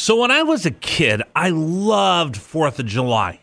So when I was a kid, I loved 4th of July.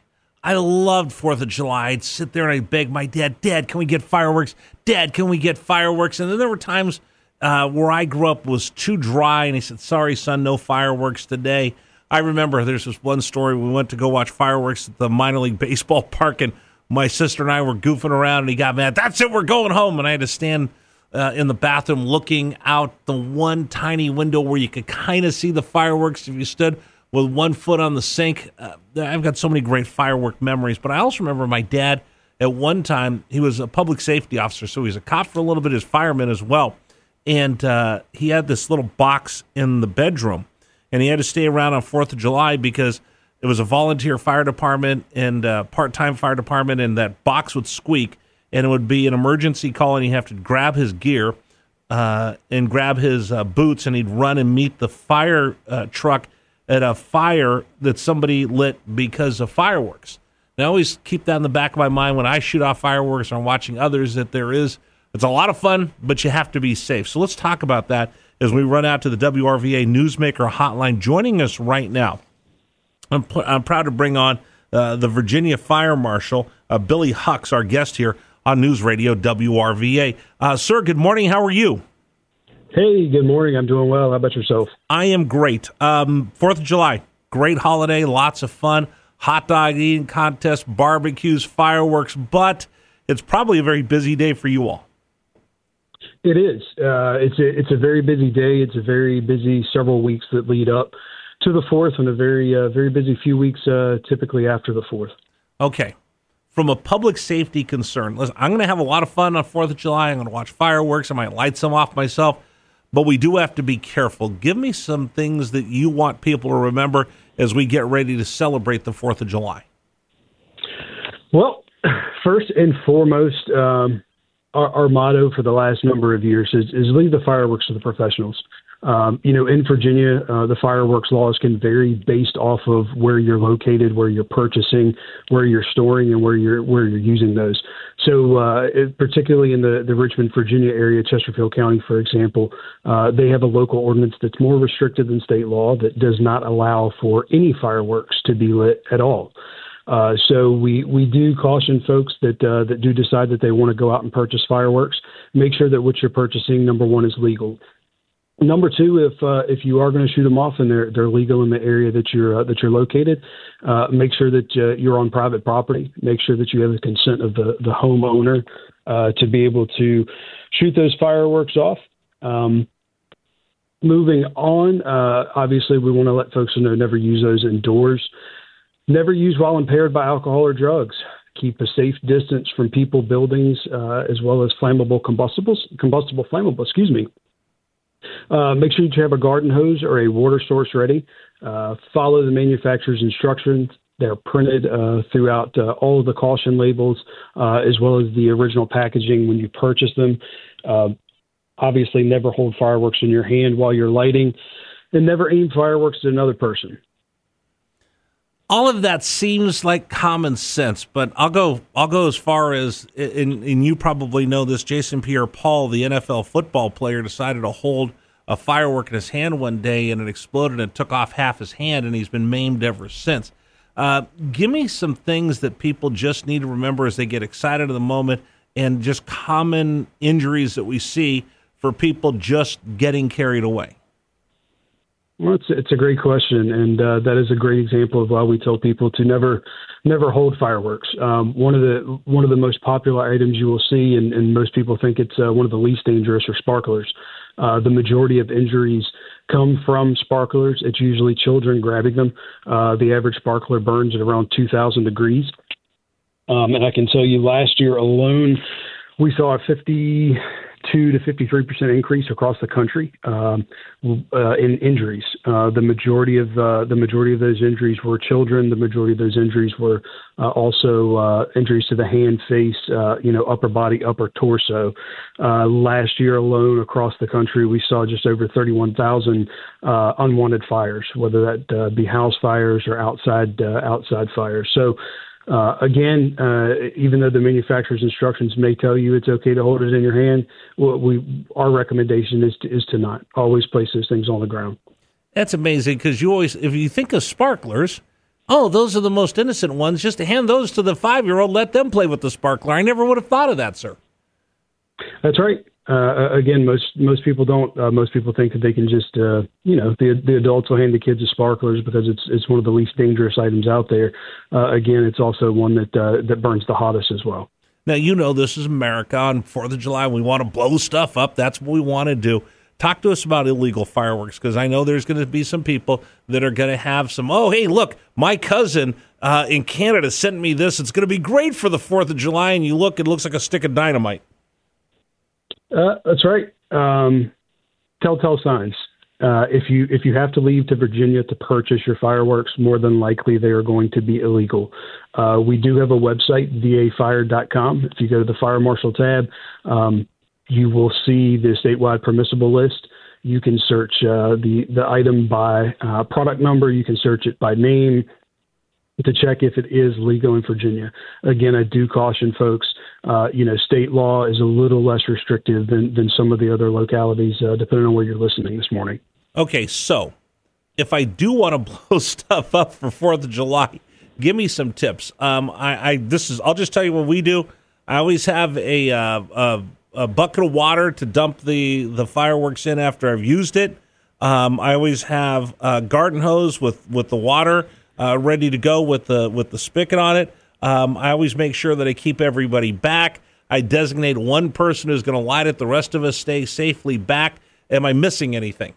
I'd sit there and I'd beg my dad, Dad, can we get fireworks? Dad, can we get fireworks? And then there were times where I grew up was too dry, and he said, sorry, son, no fireworks today. I remember there's this one story. We went to go watch fireworks at the minor league baseball park, and my sister and I were goofing around, and he got mad. That's it, we're going home. And I had to stand in the bathroom looking out the one tiny window where you could kind of see the fireworks if you stood with one foot on the sink. I've got so many great firework memories. But I also remember my dad, at one time, he was a public safety officer, so he was a cop for a little bit, as fireman as well. And he had this little box in the bedroom, and he had to stay around on 4th of July because it was a volunteer fire department and part-time fire department, and that box would squeak, and it would be an emergency call, and he'd have to grab his gear and grab his boots, and he'd run and meet the fire truck at a fire that somebody lit because of fireworks. And I always keep that in the back of my mind when I shoot off fireworks or I'm watching others, that it's a lot of fun, but you have to be safe. So let's talk about that as we run out to the WRVA Newsmaker Hotline. Joining us right now, I'm proud to bring on the Virginia Fire Marshal, Billy Hucks, our guest here on News Radio WRVA. Sir, good morning. How are you? Hey, good morning. I'm doing well. How about yourself? I am great. 4th of July, great holiday, lots of fun, hot dog eating contest, barbecues, fireworks, but it's probably a very busy day for you all. It is. It's a very busy day. It's a very busy several weeks that lead up to the 4th, and a very busy few weeks typically after the 4th. Okay. From a public safety concern, listen, I'm going to have a lot of fun on 4th of July. I'm going to watch fireworks. I might light some off myself, but we do have to be careful. Give me some things that you want people to remember as we get ready to celebrate the 4th of July. Well, first and foremost, our motto for the last number of years is leave the fireworks to the professionals. In Virginia, the fireworks laws can vary based off of where you're located, where you're purchasing, where you're storing, and where you're using those. So particularly in the Richmond, Virginia area, Chesterfield County, for example, they have a local ordinance that's more restrictive than state law that does not allow for any fireworks to be lit at all. So we do caution folks that do decide that they want to go out and purchase fireworks. Make sure that what you're purchasing, number one, is legal. Number two, if you are going to shoot them off and they're legal in the area that you're located, make sure that you're on private property. Make sure that you have the consent of the homeowner to be able to shoot those fireworks off. Moving on, obviously we want to let folks know never use those indoors. Never use while impaired by alcohol or drugs. Keep a safe distance from people, buildings, as well as combustible flammable. Make sure you have a garden hose or a water source ready. Follow the manufacturer's instructions. They're printed throughout all of the caution labels, as well as the original packaging when you purchase them. Obviously, never hold fireworks in your hand while you're lighting, and never aim fireworks at another person. All of that seems like common sense, but I'll go as far as, and you probably know this, Jason Pierre-Paul, the NFL football player, decided to hold a firework in his hand one day, and it exploded and took off half his hand, and he's been maimed ever since. Give me some things that people just need to remember as they get excited at the moment, and just common injuries that we see for people just getting carried away. Well, it's a great question, and that is a great example of why we tell people to never hold fireworks. One of the most popular items you will see, and most people think it's one of the least dangerous, are sparklers. The majority of injuries come from sparklers. It's usually children grabbing them. The average sparkler burns at around 2,000 degrees. And I can tell you last year alone, we saw a 52 to 53% increase across the country in injuries. The majority of those injuries were children. The majority of those injuries were also injuries to the hand, face, upper body, upper torso. Last year alone across the country, we saw just over 31,000 unwanted fires, whether that be house fires or outside fires. So. Again, even though the manufacturer's instructions may tell you it's okay to hold it in your hand, our recommendation is to not always place those things on the ground. That's amazing because you always, if you think of sparklers, oh, those are the most innocent ones. Just hand those to the 5-year-old, let them play with the sparkler. I never would have thought of that, sir. That's right. Again, most people don't. Most people think that they can just, the adults will hand the kids the sparklers because it's one of the least dangerous items out there. Again, it's also one that burns the hottest as well. Now, this is America on 4th of July. We want to blow stuff up. That's what we want to do. Talk to us about illegal fireworks, because I know there's going to be some people that are going to have some, oh, hey, look, my cousin in Canada sent me this. It's going to be great for the 4th of July, and you look, it looks like a stick of dynamite. That's right. Telltale signs. If you have to leave to Virginia to purchase your fireworks, more than likely they are going to be illegal. We do have a website, vafire.com. If you go to the Fire Marshal tab, you will see the statewide permissible list. You can search the item by product number. You can search it by name to check if it is legal in Virginia. Again, I do caution folks, state law is a little less restrictive than some of the other localities, depending on where you're listening this morning. Okay, so if I do want to blow stuff up for 4th of July, give me some tips. I'll just tell you what we do. I always have a bucket of water to dump the fireworks in after I've used it. I always have a garden hose with the water ready to go with the spigot on it. I always make sure that I keep everybody back. I designate one person who's going to light it. The rest of us stay safely back. Am I missing anything?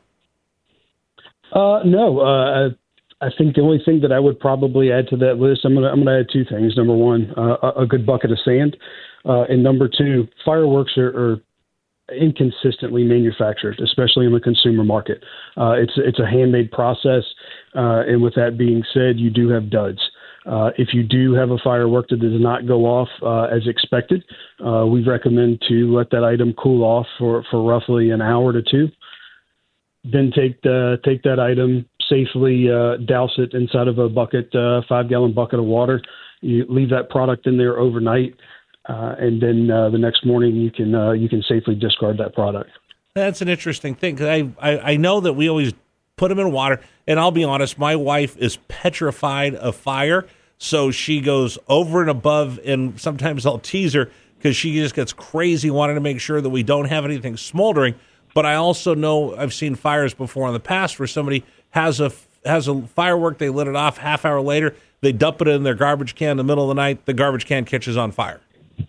No. I think the only thing that I would probably add to that list, I'm gonna add two things. Number one, a good bucket of sand, and number two, fireworks are inconsistently manufactured, especially in the consumer market. It's a handmade process, and with that being said, you do have duds. If you do have a firework that does not go off as expected, we recommend to let that item cool off for roughly an hour to two. Then take that item safely, douse it inside of a bucket, 5-gallon bucket of water. You leave that product in there overnight, and then the next morning you can safely discard that product. That's an interesting thing, because I know that we always put them in water, and I'll be honest, my wife is petrified of fire, so she goes over and above, and sometimes I'll tease her because she just gets crazy wanting to make sure that we don't have anything smoldering. But I also know I've seen fires before in the past where somebody has a firework, they lit it off, half hour later, they dump it in their garbage can in the middle of the night, the garbage can catches on fire.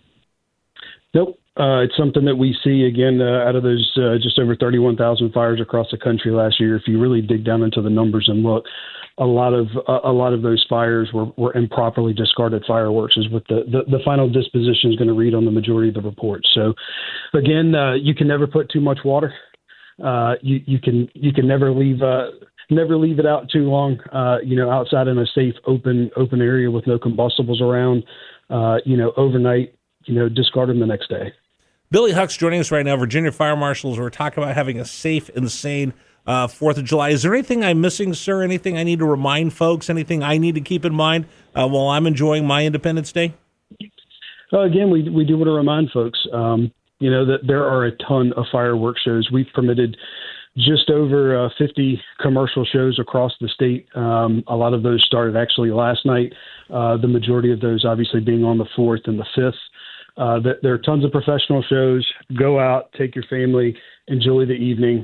Nope. It's something that we see, again, out of those just over 31,000 fires across the country last year. If you really dig down into the numbers and look, a lot of those fires were improperly discarded fireworks, is what the final disposition is going to read on the majority of the reports. So, again, you can never put too much water. You can never leave it out too long. Outside in a safe open area with no combustibles around. Overnight. Discard them the next day. Billy Huck's joining us right now, Virginia Fire Marshals. We're talking about having a safe and sane 4th of July. Is there anything I'm missing, sir? Anything I need to remind folks? Anything I need to keep in mind while I'm enjoying my Independence Day? Again, we do want to remind folks, that there are a ton of fireworks shows. We've permitted just over 50 commercial shows across the state. A lot of those started actually last night. The majority of those obviously being on the 4th and the 5th. There are tons of professional shows. Go out, take your family, enjoy the evening.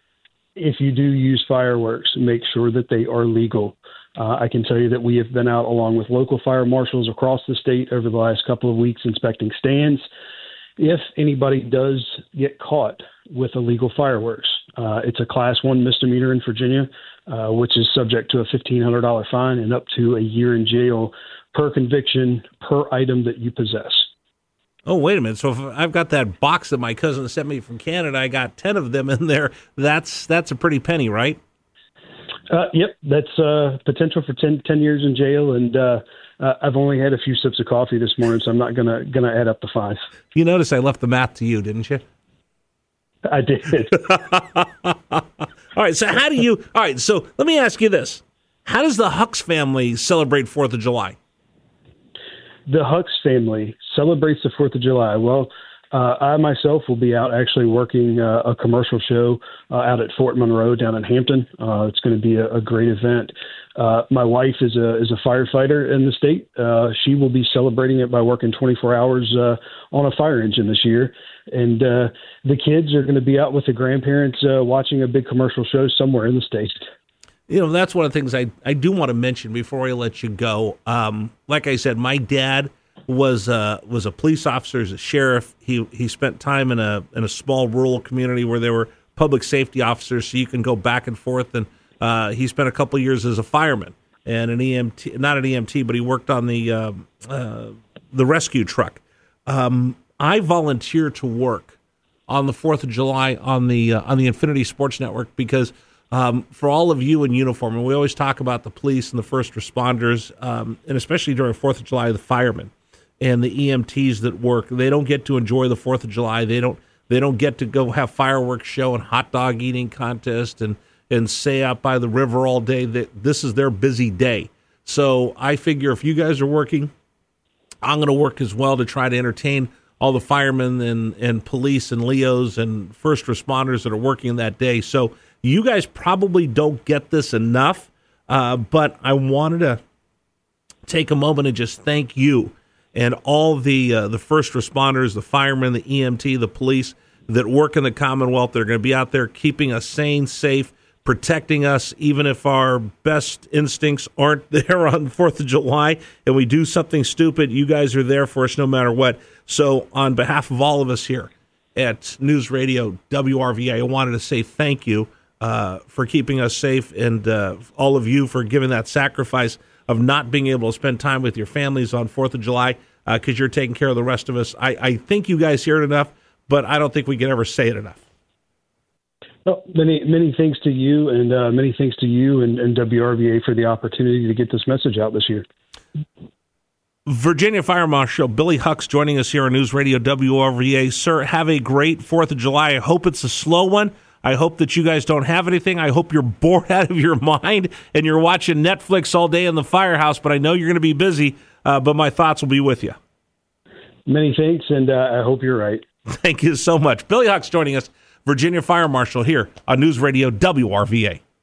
If you do use fireworks, make sure that they are legal. I can tell you that we have been out along with local fire marshals across the state over the last couple of weeks inspecting stands. If anybody does get caught with illegal fireworks, it's a Class 1 misdemeanor in Virginia, which is subject to a $1,500 fine and up to a year in jail per conviction per item that you possess. Oh, wait a minute. So if I've got that box that my cousin sent me from Canada, I got 10 of them in there. That's a pretty penny, right? Yep. That's potential for 10 years in jail. And I've only had a few sips of coffee this morning, so I'm not gonna add up the fines. You notice I left the math to you, didn't you? I did. All right. So let me ask you this. How does the Hucks family celebrate 4th of July? The Hucks family celebrates the 4th of July. Well, I myself will be out actually working a commercial show out at Fort Monroe down in Hampton. It's going to be a great event. My wife is a firefighter in the state. She will be celebrating it by working 24 hours on a fire engine this year. And the kids are going to be out with the grandparents watching a big commercial show somewhere in the state. You know, that's one of the things I do want to mention before I let you go. Like I said, my dad was a police officer, as a sheriff. He spent time in a small rural community where there were public safety officers, so you can go back and forth. And he spent a couple of years as a fireman and an EMT, not an EMT, but he worked on the rescue truck. I volunteer to work on the 4th of July on the Infinity Sports Network because for all of you in uniform, and we always talk about the police and the first responders, and especially during 4th of July, the firemen and the EMTs that work, they don't get to enjoy the 4th of July. They don't get to go have fireworks show and hot dog eating contest and stay out by the river all day. This is their busy day. So I figure if you guys are working, I'm going to work as well to try to entertain all the firemen and police and Leos and first responders that are working that day. So you guys probably don't get this enough, but I wanted to take a moment and just thank you and all the first responders, the firemen, the EMT, the police that work in the Commonwealth. They're going to be out there keeping us sane, safe, protecting us, even if our best instincts aren't there on the 4th of July and we do something stupid. You guys are there for us no matter what. So on behalf of all of us here at News Radio WRVA, I wanted to say thank you for keeping us safe, and all of you for giving that sacrifice of not being able to spend time with your families on 4th of July because you're taking care of the rest of us. I think you guys hear it enough, but I don't think we can ever say it enough. Well, many thanks to you, and many thanks to you and WRVA for the opportunity to get this message out this year. Virginia Fire Marshal Billy Hucks joining us here on News Radio WRVA. Sir, have a great 4th of July. I hope it's a slow one. I hope that you guys don't have anything. I hope you're bored out of your mind and you're watching Netflix all day in the firehouse, but I know you're going to be busy, but my thoughts will be with you. Many thanks, and I hope you're right. Thank you so much. Billy Hucks joining us, Virginia Fire Marshal, here on News Radio WRVA.